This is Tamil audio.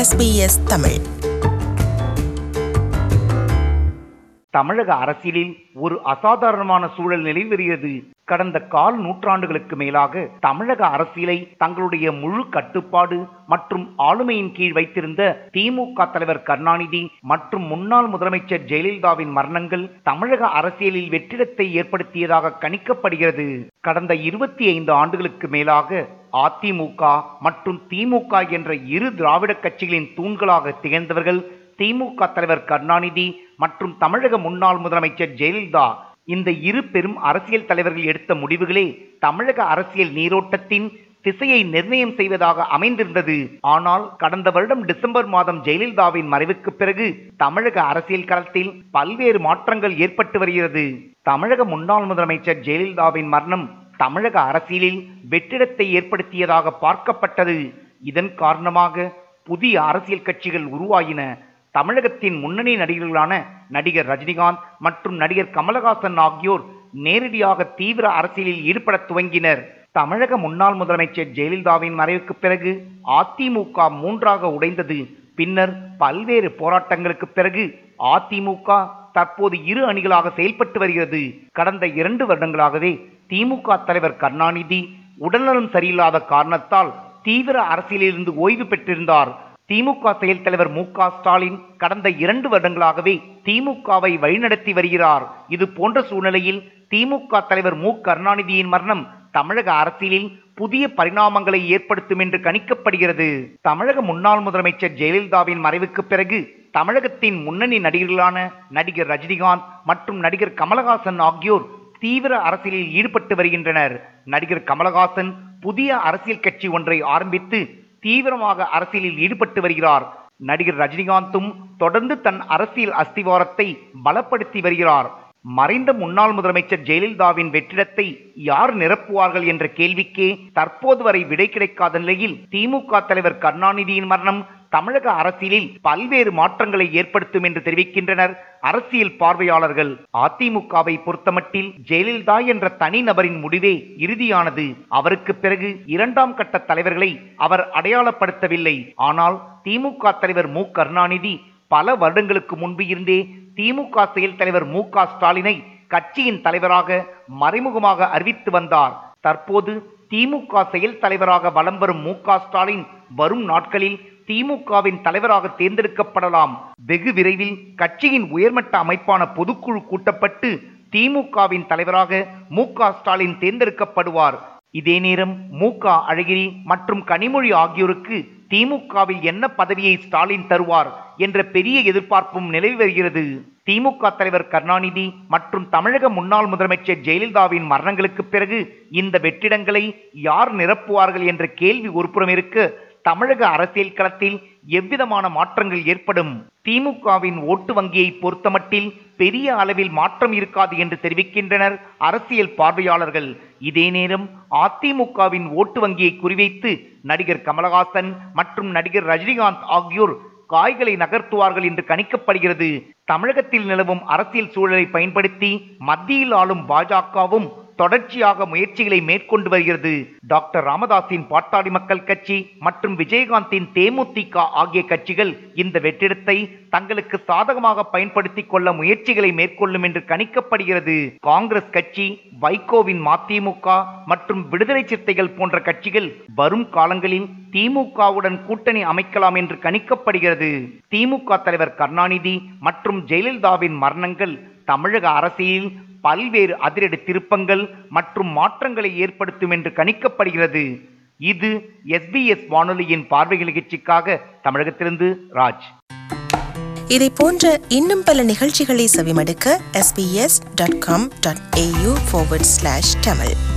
SBS தமிழ். தமிழக அரசியலில் ஒரு அசாதாரணமான சூழல் நிலை வருகிறது. கடந்த கால் நூற்றாண்டுகளுக்கு மேலாக தமிழக அரசியலை தங்களுடைய முழு கட்டுப்பாடு மற்றும் ஆளுமையின் கீழ் வைத்திருந்த திமுக தலைவர் கருணாநிதி மற்றும் முன்னாள் முதலமைச்சர் ஜெயலலிதாவின் மரணங்கள் தமிழக அரசியலில் வெற்றிடத்தை ஏற்படுத்தியதாக கணிக்கப்படுகிறது. கடந்த 25 ஆண்டுகளுக்கு மேலாக அதிமுக மற்றும் திமுக என்ற இரு திராவிட கட்சிகளின் தூண்களாக திகழ்ந்தவர்கள் திமுக தலைவர் கருணாநிதி மற்றும் தமிழக முன்னாள் முதலமைச்சர் ஜெயலலிதா. இந்த இரு பெரும் அரசியல் தலைவர்கள் எடுத்த முடிவுகளே தமிழக அரசியல் நீரோட்டத்தின் திசையை நிர்ணயம் செய்வதாக அமைந்திருந்தது. ஆனால் கடந்த வருடம் டிசம்பர் மாதம் ஜெயலலிதாவின் மறைவுக்கு பிறகு தமிழக அரசியல் களத்தில் பல்வேறு மாற்றங்கள் ஏற்பட்டு வருகிறது. தமிழக முன்னாள் முதலமைச்சர் ஜெயலலிதாவின் மரணம் தமிழக அரசியலில் வெற்றிடத்தை ஏற்படுத்தியதாக பார்க்கப்பட்டது. இதன் காரணமாக புதிய அரசியல் கட்சிகள் உருவாயின. தமிழகத்தின் முன்னணி நடிகர்களான நடிகர் ரஜினிகாந்த் மற்றும் நடிகர் கமலஹாசன் ஆகியோர் நேரடியாக தீவிர அரசியலில் ஈடுபட துவங்கினர். தமிழக முன்னாள் முதலமைச்சர் ஜெயலலிதாவின் மறைவுக்கு பிறகு அதிமுக மூன்றாக உடைந்தது. பின்னர் பல்வேறு போராட்டங்களுக்கு பிறகு அதிமுக தற்போது இரு அணிகளாக செயல்பட்டு வருகிறது. கடந்த 2 வருடங்களாகவே திமுக தலைவர் கருணாநிதி உடல்நலம் சரியில்லாத காரணத்தால் தீவிர அரசியலிலிருந்து ஓய்வு பெற்றிருந்தார். திமுக செயல் தலைவர் மு.க. ஸ்டாலின் கடந்த 2 வருடங்களாகவே திமுகவை வழிநடத்தி வருகிறார். இது போன்ற சூழ்நிலையில் திமுக தலைவர் மு. கருணாநிதியின் மரணம் தமிழக அரசியலில் புதிய பரிணாமங்களை ஏற்படுத்தும் என்று கணிக்கப்படுகிறது. தமிழக முன்னாள் முதலமைச்சர் ஜெயலலிதாவின் மறைவுக்கு பிறகு தமிழகத்தின் முன்னணி நடிகர்களான நடிகர் ரஜினிகாந்த் மற்றும் நடிகர் கமலஹாசன் ஆகியோர் தீவிர அரசியலில் ஈடுபட்டு வருகின்றனர். நடிகர் கமலஹாசன் புதிய அரசியல் கட்சி ஒன்றை ஆரம்பித்து தீவிரமாக அரசியலில் ஈடுபட்டு வருகிறார். நடிகர் ரஜினிகாந்தும் தொடர்ந்து தன் அரசியல் அஸ்திவாரத்தை பலப்படுத்தி வருகிறார். மறைந்த முன்னாள் முதலமைச்சர் ஜெயலலிதாவின் வெற்றிடத்தை யார் நிரப்புவார்கள் என்ற கேள்விக்கே தற்போது வரை விடை கிடைக்காத நிலையில் திமுக தலைவர் கருணாநிதியின் மரணம் தமிழக அரசியலில் பல்வேறு மாற்றங்களை ஏற்படுத்தும் என்று தெரிவிக்கின்றனர் அரசியல் பார்வையாளர்கள். அதிமுகவை பொறுத்தமட்டில் ஜெயலலிதா என்ற தனிநபரின் முடிவே இறுதியானது. அவருக்கு பிறகு 2ஆம் கட்ட தலைவர்களை அவர் அடையாளப்படுத்தவில்லை. ஆனால் திமுக தலைவர் மு. கருணாநிதி பல வருடங்களுக்கு முன்பு இருந்தே திமுக செயல் தலைவர் மு.க. ஸ்டாலினை கட்சியின் தலைவராக மறைமுகமாக அறிவித்து வந்தார். தற்போது திமுக செயல் தலைவராக வலம் வரும் மு.க. ஸ்டாலின் வரும் நாட்களில் திமுகவின் தலைவராக தேர்ந்தெடுக்கப்படலாம். வெகு விரைவில் கட்சியின் உயர்மட்ட அமைப்பான பொதுக்குழு கூட்டப்பட்டு திமுகவின் தலைவராக மு.க. ஸ்டாலின் தேர்ந்தெடுக்கப்படுவார். இதே நேரம் மு.க. அழகிரி மற்றும் கனிமொழி ஆகியோருக்கு திமுகவில் என்ன பதவியை ஸ்டாலின் தருவார் என்ற பெரிய எதிர்பார்ப்பும் நிலவி வருகிறது. திமுக தலைவர் கருணாநிதி மற்றும் தமிழக முன்னாள் முதலமைச்சர் ஜெயலலிதாவின் மரணங்களுக்கு பிறகு இந்த வெற்றிடங்களை யார் நிரப்புவார்கள் என்ற கேள்வி ஒருபுறம் இருக்க, தமிழக அரசியல் களத்தில் எவ்விதமான மாற்றங்கள் ஏற்படும்? திமுகவின் ஓட்டு வங்கியை பொறுத்தமட்டில் பெரிய அளவில் மாற்றம் இருக்காது என்று தெரிவிக்கின்றனர் அரசியல் பார்வையாளர்கள். இதே நேரம் அதிமுகவின் ஓட்டு வங்கியை குறிவைத்து நடிகர் கமலஹாசன் மற்றும் நடிகர் ரஜினிகாந்த் ஆகியோர் காய்களை நகர்த்துவார்கள் என்று கணிக்கப்படுகிறது. தமிழகத்தில் நிலவும் அரசியல் சூழலை பயன்படுத்தி மத்தியில் ஆளும் பாஜகவும் தொடர்ச்சியாக முயற்சிகளை மேற்கொண்டு வருகிறது. டாக்டர் ராமதாஸின் பாட்டாளி மக்கள் கட்சி மற்றும் விஜயகாந்தின் தேமுதிக ஆகிய கட்சிகள் இந்த வெற்றிடத்தை தங்களுக்கு சாதகமாக பயன்படுத்திக் கொள்ள முயற்சிகளை மேற்கொள்ளும் என்று கணிக்கப்படுகிறது. காங்கிரஸ் கட்சி, வைகோவின் மதிமுக மற்றும் விடுதலை சிறுத்தைகள் போன்ற கட்சிகள் வரும் காலங்களில் திமுகவுடன் கூட்டணி அமைக்கலாம் என்று கணிக்கப்படுகிறது. திமுக தலைவர் கருணாநிதி மற்றும் ஜெயலலிதாவின் மரணங்கள் தமிழக அரசியலில் பல்வேறு அதிரடி திருப்பங்கள் மற்றும் மாற்றங்களை ஏற்படுத்தும் என்று கணிக்கப்படுகிறது. இது SBS வானொலியின் பார்வை நிகழ்ச்சிக்காக தமிழகத்திலிருந்து ராஜ். இதை போன்ற இன்னும் பல நிகழ்ச்சிகளை செவிமடுக்க sbs.com.au/tamil